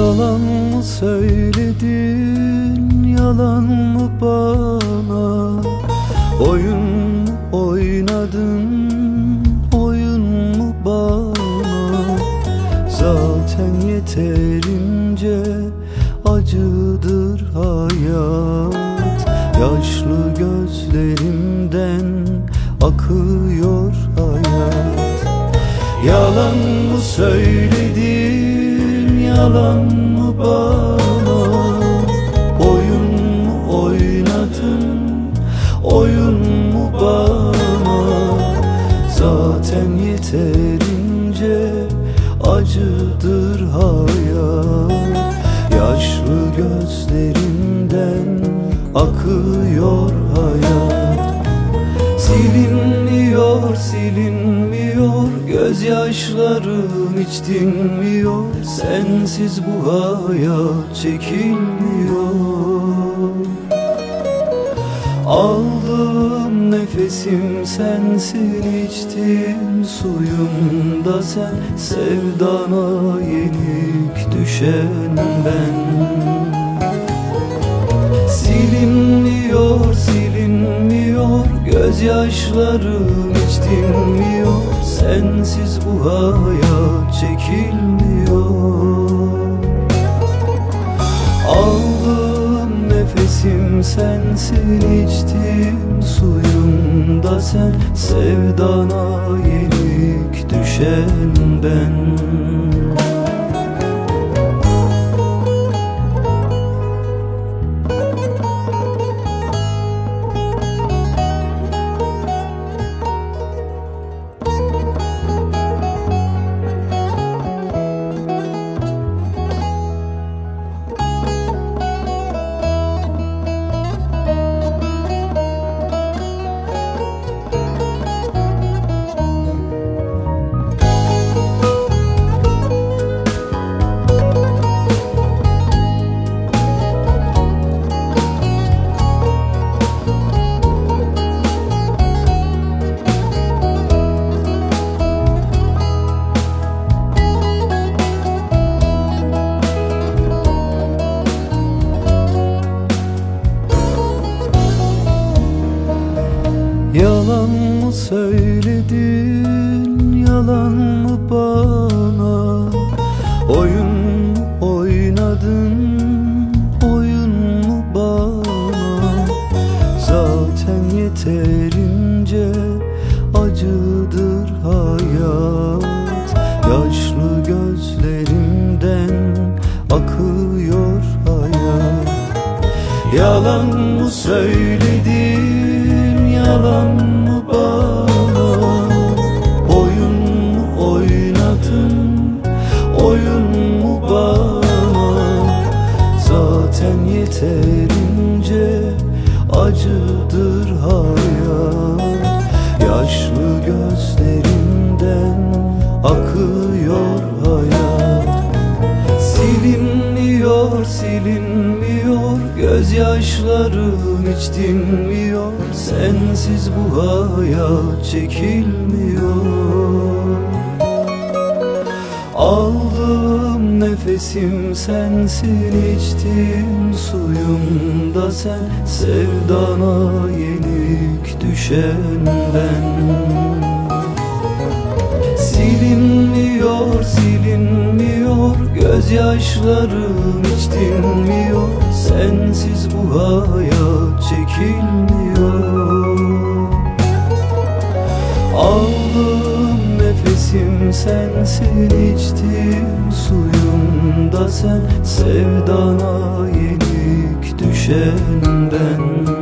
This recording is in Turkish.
Yalan mı söyledin, yalan mı bana? Oyun mu oynadın, oyun mu bana? Zaten yeterince acıdır hayat. Yaşlı gözlerimden akıyor hayat. Yalan mı söyledin, yalan mı bana? Oyun mu oynadın, oyun mu bana? Zaten yeterince acıdır hayat. Yaşlı gözlerimden akıyor hayat. Silinmiyor, silinmiyor, gözyaşlarım hiç dinmiyor. Sensiz bu hayat çekilmiyor. Aldığım nefesim sensin, içtiğim suyum da sen. Sevdana yenik düşen ben. Silinmiyor, silinmiyor, gözyaşlarım hiç dinmiyor. Sensiz bu hayat çekilmiyor. Aldığım nefesim sensin, içtiğim suyum da sen. Sevdana yenik düşen ben. Yalan mı söyledin, yalan mı bana? Oyun mu oynadın, oyun mu bana? Zaten yeterince acıdır hayat. Yaşlı gözlerimden akıyor hayat. Yalan mı söyledin, yalan mı bana? Oyun mu oynadın, oyun mu bana? Zaten yeterince acıdır hayat. Yaşlı gözlerimden akıyor hayat. Silinmiyor, silinmiyor, gözyaşlarım hiç dinmiyor. Sensiz bu hayat çekilmiyor. Aldığım nefesim sensin, içtiğim suyum da sen. Sevdana yenik düşen ben. Silinmiyor, silinmiyor, gözyaşlarım hiç dinmiyor. Sensiz bu hayat çekilmiyor. Aldığım nefesim sensin, içtiğim suyum da sen. Sevdana yenik düşen ben.